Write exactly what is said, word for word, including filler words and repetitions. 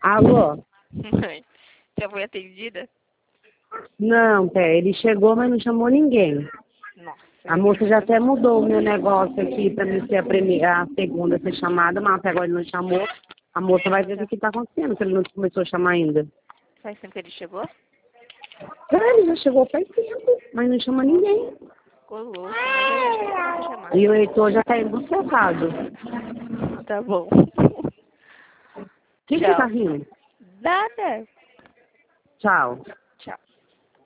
Alô? Mãe, já foi atendida? Não, Pé, ele chegou, mas não chamou ninguém. Nossa. A moça já até mudou o meu negócio aqui pra mim ser a, primeira, a segunda a ser chamada, mas até agora ele não chamou. A moça vai ver o que está acontecendo, se ele não começou a chamar ainda. Faz tempo que ele chegou? Ah, ele já chegou faz tempo, mas não chama ninguém. Ficou louco, mas a gente tem que chamar. E o Heitor já tá indo do seu lado. Tá bom. O que, que você tá rindo? Nada. Tchau.